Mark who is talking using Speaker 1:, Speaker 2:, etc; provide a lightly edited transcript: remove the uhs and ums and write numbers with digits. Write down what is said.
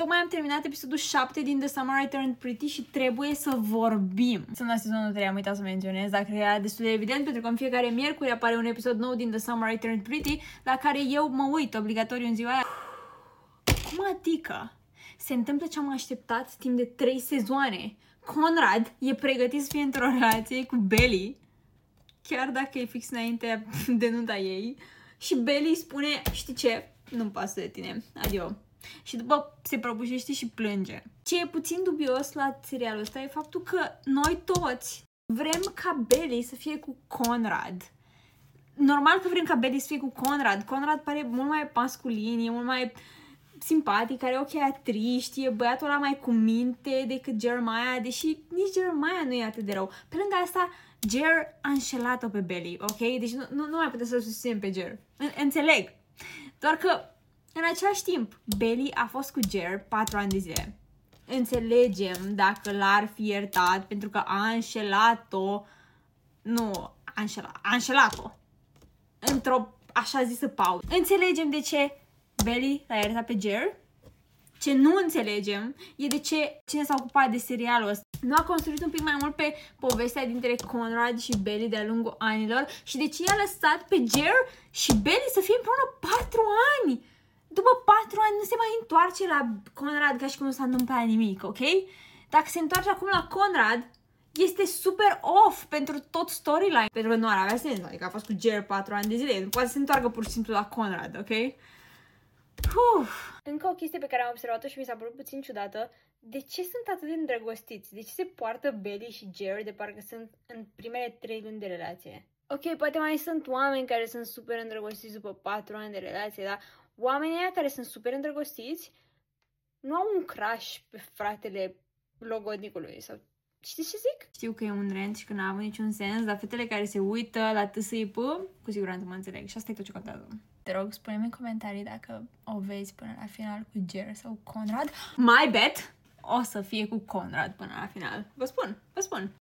Speaker 1: tocmai am terminat episodul 7 din The Summer I Turned Pretty și trebuie să vorbim. Sunt la sezonul 3, am uitat să menționez, dar cred că era destul de evident, pentru că în fiecare miercuri apare un episod nou din The Summer I Turned Pretty, la care eu mă uit obligatoriu în ziua aia. Cum adică? Se întâmplă ce am așteptat timp de 3 sezoane. Conrad e pregătit să fie într-o relație cu Belly, chiar dacă e fix înainte de nunta ei, și Belly îi spune, știi ce, nu-mi pasă de tine, adio. Și după se prăbușește și plânge. Ce e puțin dubios la serialul ăsta e faptul că noi toți vrem ca Belly să fie cu Conrad. Normal că vrem ca Belly să fie cu Conrad. Conrad pare mult mai masculin, e mult mai simpatic, are ochii atriști, e băiatul ăla mai cu minte decât Jeremiah, deși nici Jeremiah nu e atât de rău. Pe lângă asta, Jer a înșelat-o pe Belly, ok? Deci nu mai putem să-l susținem pe Jer. Înțeleg. Doar că, în același timp, Belly a fost cu Jer 4 ani de zile. Înțelegem dacă l-ar fi iertat pentru că a înșelat-o. Nu, a înșelat-o. Într-o așa zisă pauză. Înțelegem de ce Belly l-a iertat pe Jer. Ce nu înțelegem e de ce cine s-a ocupat de serialul ăsta nu a construit un pic mai mult pe povestea dintre Conrad și Belly de-a lungul anilor și de ce i-a lăsat pe Jer și Belly să fie împreună 4 ani. După 4 ani nu se mai întoarce la Conrad ca și cum nu s-a întâmplat nimic, ok? Dacă se întoarce acum la Conrad, este super off pentru tot storyline. Pentru că nu ar avea sens, adică a fost cu Jer 4 ani de zile. Nu poate să se întoarcă pur și simplu la Conrad, ok? Încă o chestie pe care am observat-o și mi s-a părut puțin ciudată. De ce sunt atât de îndrăgostiți? De ce se poartă Belly și Jer de parcă sunt în primele 3 luni de relație? Ok, poate mai sunt oameni care sunt super îndrăgostiți după 4 ani de relație, dar oamenii ăia care sunt super îndrăgostiți nu au un crush pe fratele logodnicului sau... Știți ce zic? Știu că e un rant și că n-a avut niciun sens, dar fetele care se uită la TSIP, cu siguranță mă înțeleg și asta e tot ce contează. Te rog, spune-mi în comentarii dacă o vezi până la final cu Jer sau Conrad. My bet o să fie cu Conrad până la final. Vă spun.